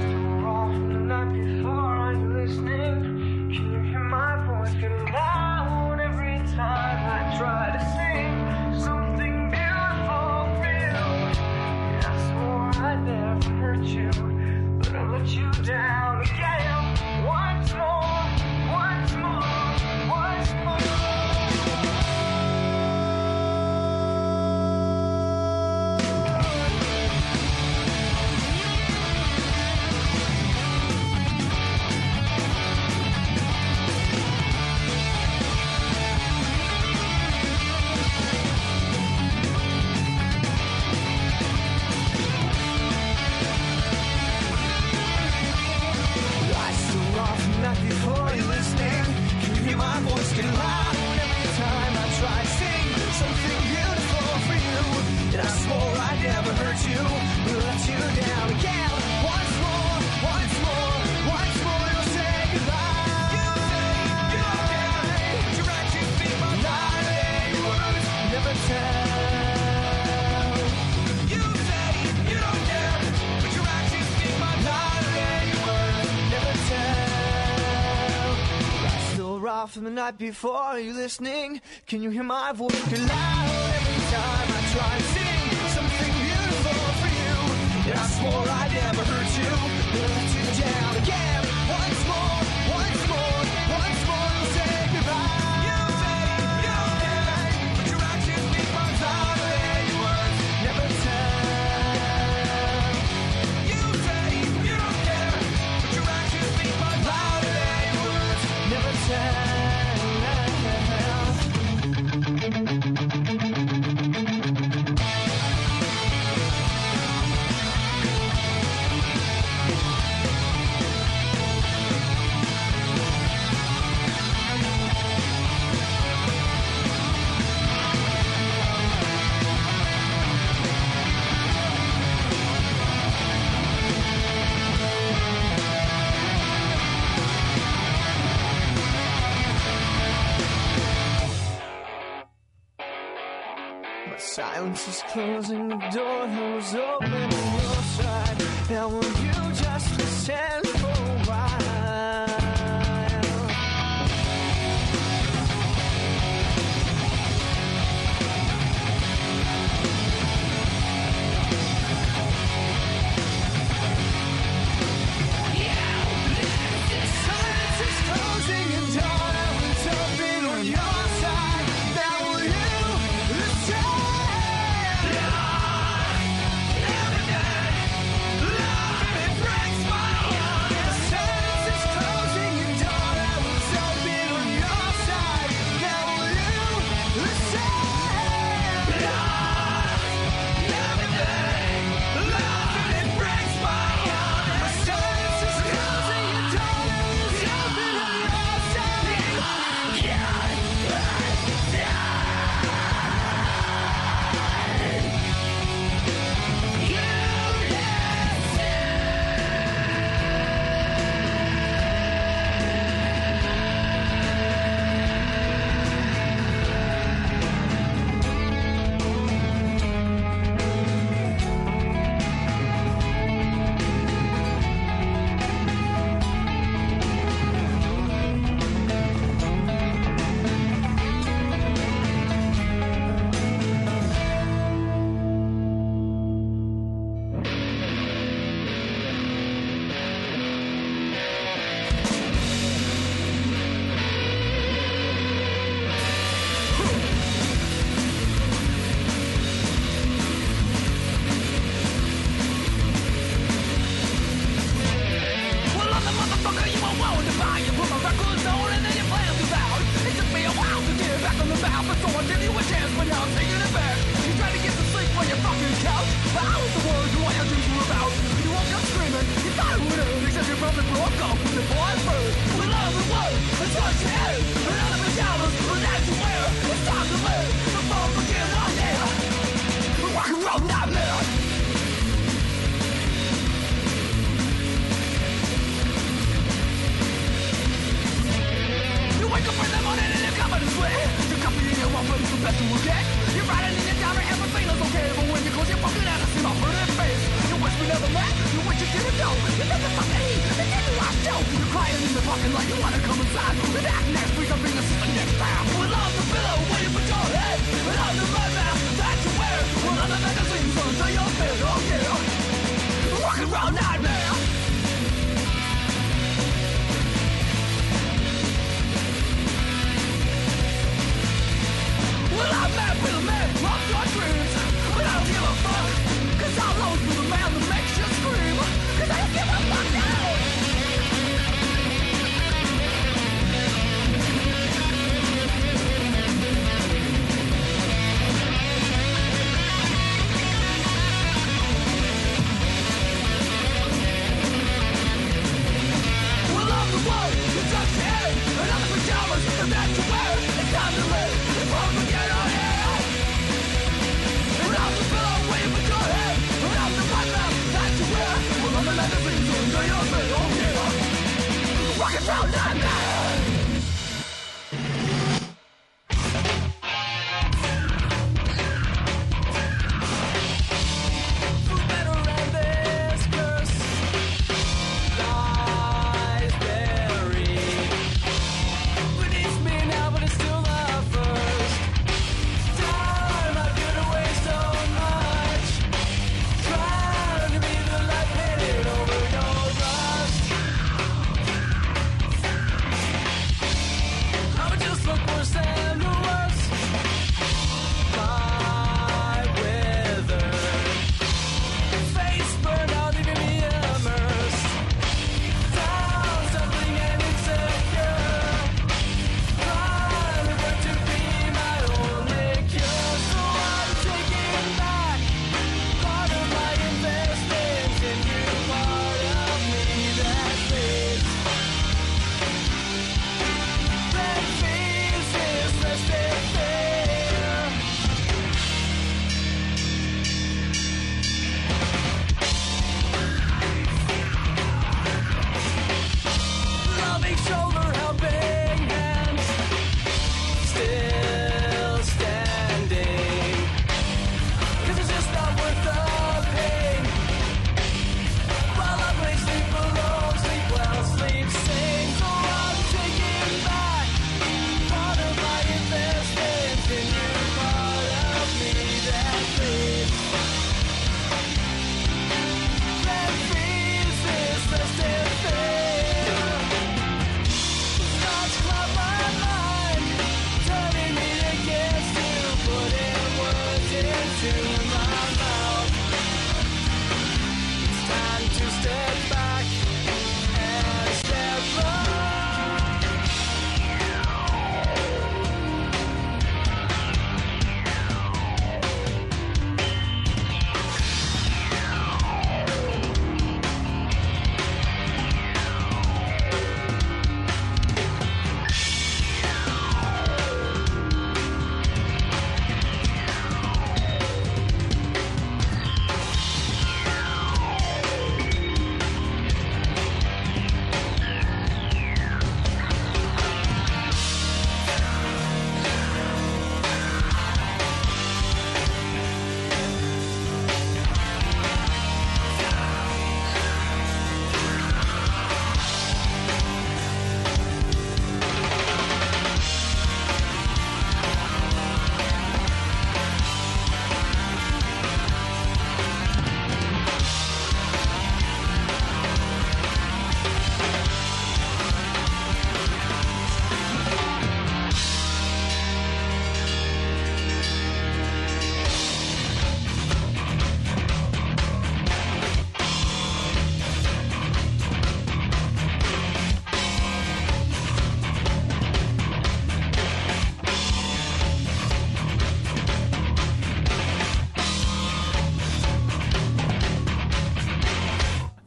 You down again once more, once more, once more. Before you listening, can you hear my voice get loud every time I try to sing something beautiful for you? And I swore I'd never hurt you, let you down again. Once more, once more, once more, you'll say goodbye. You say you don't care, but you're right, you speak my mind, and words never tell. You say you don't care, but you're right, you speak my mind, and words never tell. Off from the night before, are you listening? Can you hear my voice get loud every time I try to sing something beautiful for you? And I swore I'd never hurt you, let you down again. Once more, once more, once more, you'll say goodbye. You say you don't care, but you're right, you speak my louder than your words never tell. You say you don't care, but you're right, you speak my louder than your words never tell. Silence is closing, the door was open on your side. Now will you just listen for a while? Silence is closing, and door was open on your side. Now will you listen? Love, it breaks my heart. walk off with the boy first. We love the world, it's what you hate. Another pajamas, but that's you wear. It's time to live, before we get one day. Rock and roll nightmare. You wake up in the morning and you're covered in sweat. You're coffee in your one, but it's the best you will get. You're riding in your tower, everything is okay. But when you close your fucking eyes, I see my burning face. You wish we never met, you wish you didn't know. You think the fucking heat, and then you lost you. You're crying in the fucking light, you wanna come inside. And act next week, I'm being a sister next time. We love the pillow, waiting for your head. We love the red mask that you wear. We love the magazines until your bed, oh yeah. Rock and roll nightmare. Well, I'm mad with a man of your dreams. But I don't give a fuck. Cause I'll always be the man that makes you scream. Cause I don't give a fuck now.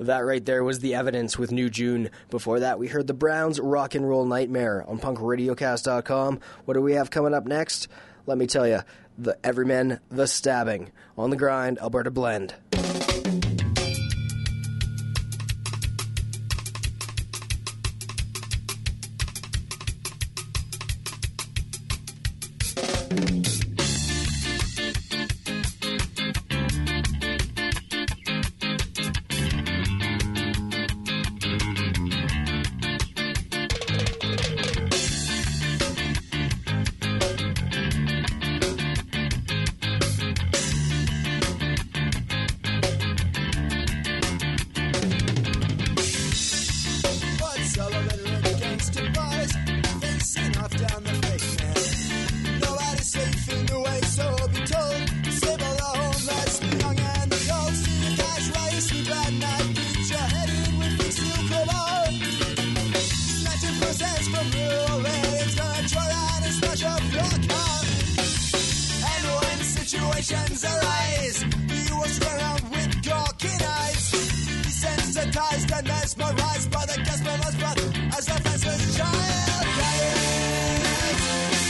That right there was The Evidence with New June. Before that, we heard the Browns' Rock and Roll Nightmare on punkradiocast.com. What do we have coming up next? Let me tell you, the Everymen, The Stabbing. On the Grind, Alberta Blend. Situations arise, you will square up with gawky eyes. Desensitized and mesmerized by the Gaspar's breath as the fenceless child dies.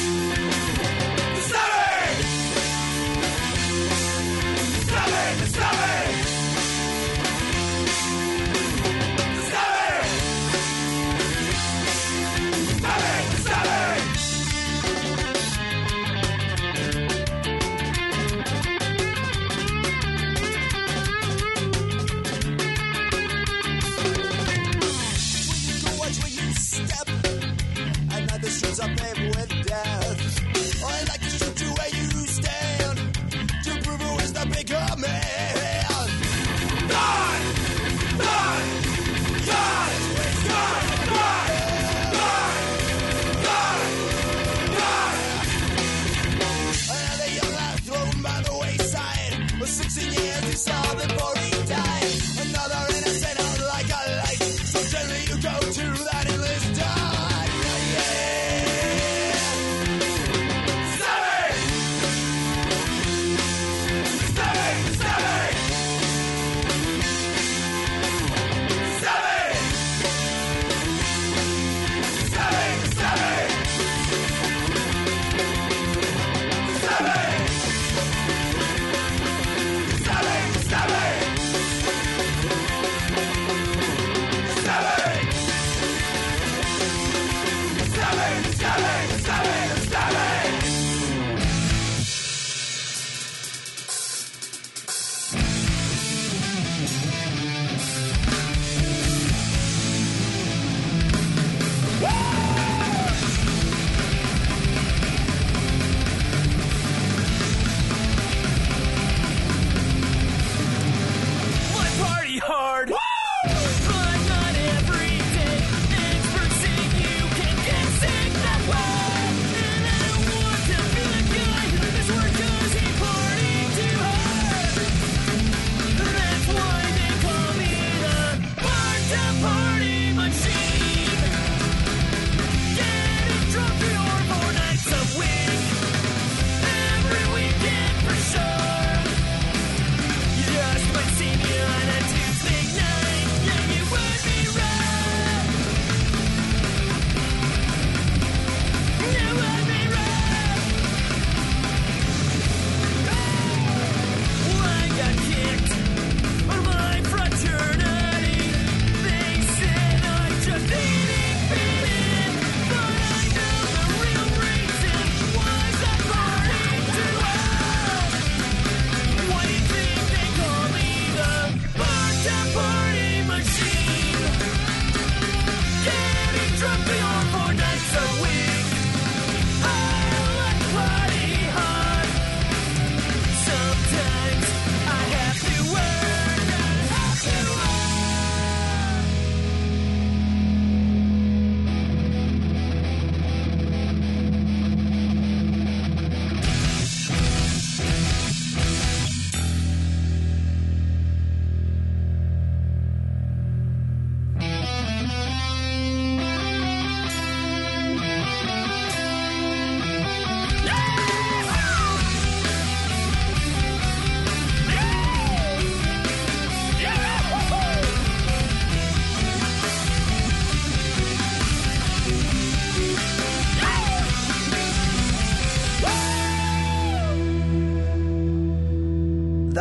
Stabbing! Stabbing! Stabbing! Stabbing! Stabbing! Stabbing! Step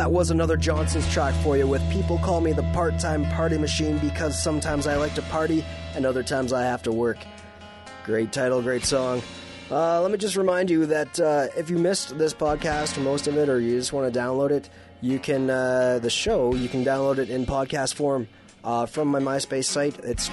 that was another Johnson's track for you with People Call Me the Part-Time Party Machine because sometimes I like to party and other times I have to work. Great title, great song. Let me just remind you that if you missed this podcast or most of it, or you just want to download it, you can, the show, you can download it in podcast form from my MySpace site. It's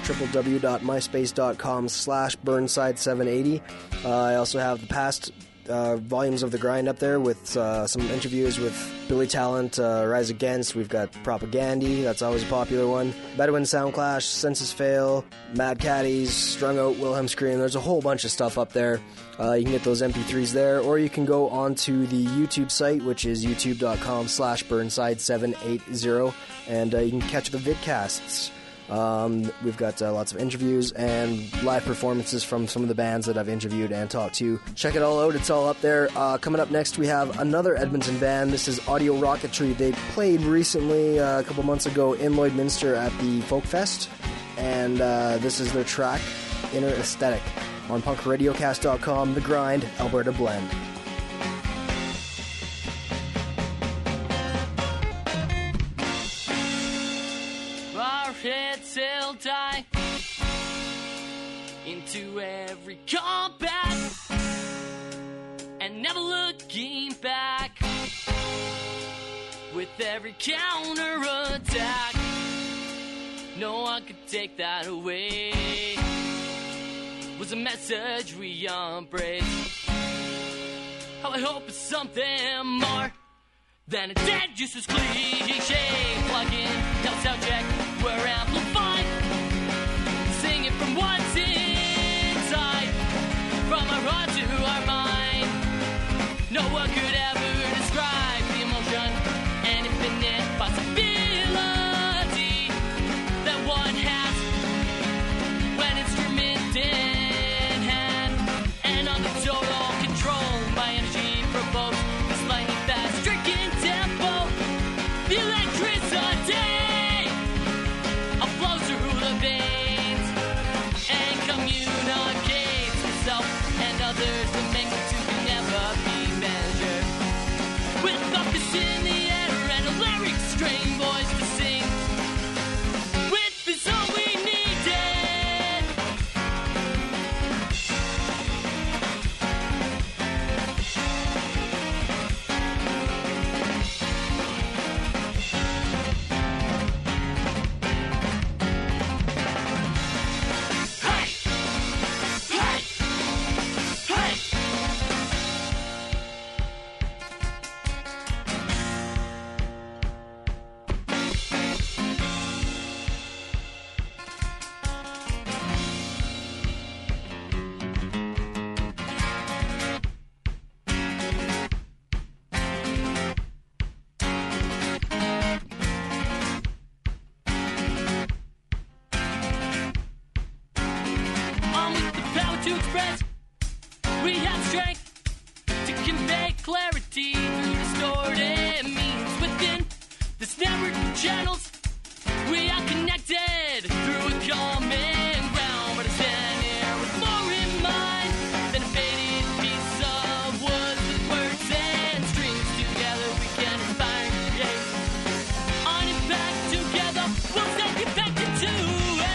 www.myspace.com/Burnside780. I also have the past volumes of The Grind up there with some interviews with Billy Talent, Rise Against. We've got Propagandy, that's always a popular one. Bedouin Soundclash, Census Fail, Mad Caddies, Strung Out, Wilhelm Scream. There's a whole bunch of stuff up there. You can get those MP3s there, or you can go onto the YouTube site, which is youtube.com/Burnside780, and you can catch the vidcasts. We've got lots of interviews and live performances from some of the bands that I've interviewed and talked to. Check it all out, it's all up there. Coming up next, we have another Edmonton band. This is Audio Rocketry. They played recently, a couple months ago, in Lloydminster at the Folk Fest, and this is their track, Inner Aesthetic, on punkradiocast.com, The Grind, Alberta Blend. Our heads held tight into every combat and never looking back with every counterattack. No one could take that away. Was a message we embraced. How I hope it's something more than a dead useless cliche. Plug in, tell sound check, we're amplified. Sing it from what's inside, from our heart to our mind. No one could ever describe the emotion and infinite possibility that one has when instrument in hand. And under total control, my energy provokes this lightning fast stricken tempo. The electricity flows through the veins and communicates with self and others to make it to never be measured. With focus in the air and a lyric strain voice to sing. With is all we needed. Hey! Hey! Hey! On with the power to express. We have strength to convey clarity through distorted means within this network of channels. We are connected through a common ground, but I stand here with more in mind than a faded piece of wood with words and strings. Together we can inspire and create. On impact together, we'll stay connected to it.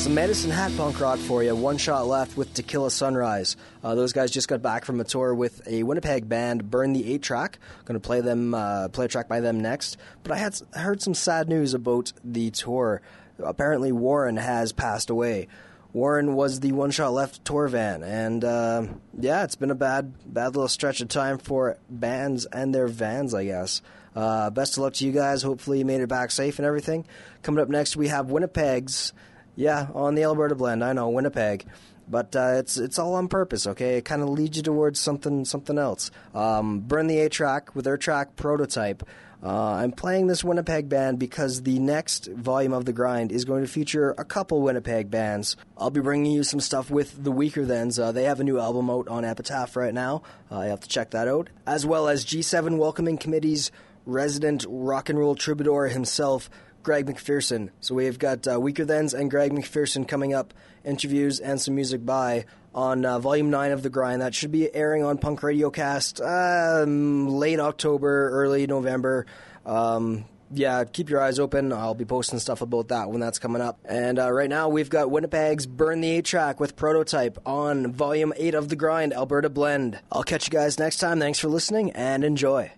Some Medicine Hat punk rock for you. One Shot Left with Tequila Sunrise. Those guys just got back from a tour with a Winnipeg band, Burn the 8-Track. Going to play a track by them next. But I heard some sad news about the tour. Apparently Warren has passed away. Warren was the One Shot Left tour van, and it's been a bad little stretch of time for bands and their vans, I guess. Best of luck to you guys. Hopefully you made it back safe and everything. Coming up next, we have Winnipeg's, on the Alberta Blend. I know, Winnipeg. But it's all on purpose, okay? It kind of leads you towards something else. Burn the 8-Track with their track Prototype. I'm playing this Winnipeg band because the next volume of The Grind is going to feature a couple Winnipeg bands. I'll be bringing you some stuff with The Weaker Thans. They have a new album out on Epitaph right now. You have to check that out. As well as G7 Welcoming Committee's resident rock and roll troubadour himself, Greg McPherson. So we've got Weaker Thans and Greg McPherson coming up, interviews and some music by on Volume 9 of The Grind. That should be airing on Punk Radio Cast late October, early November. Keep your eyes open. I'll be posting stuff about that when that's coming up. And right now we've got Winnipeg's Burn the 8-Track with Prototype on Volume 8 of The Grind, Alberta Blend. I'll catch you guys next time. Thanks for listening and enjoy.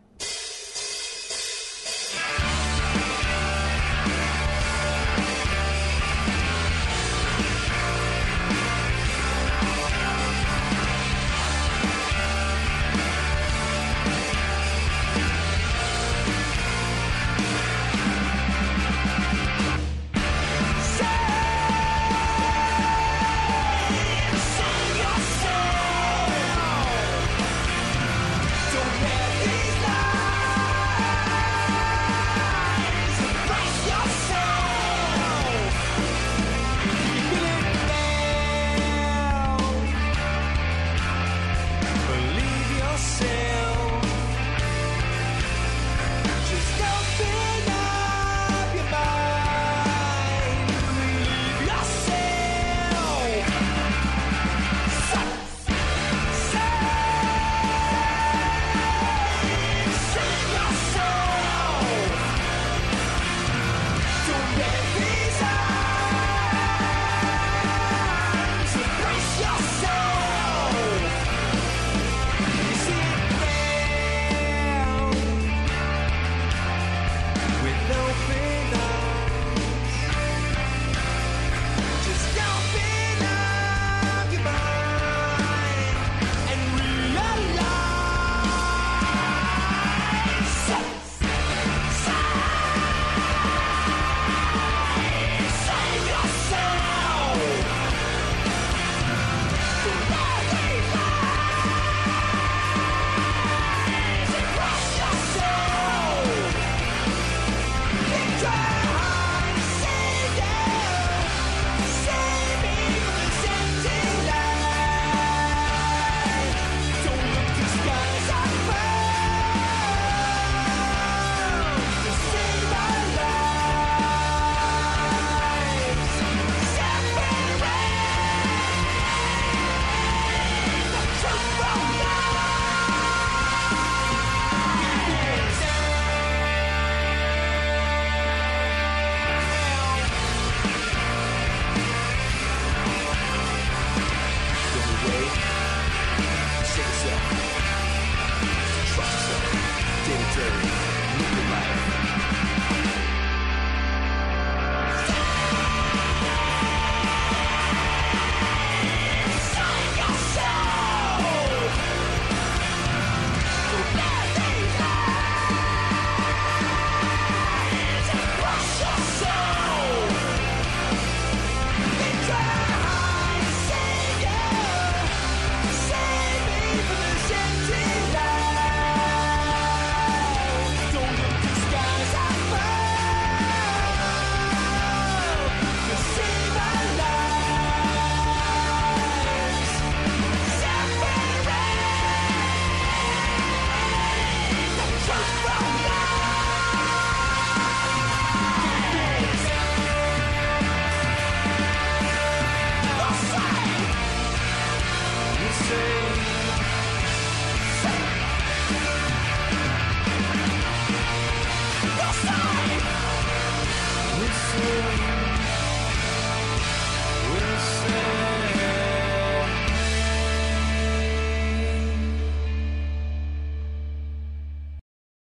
We'll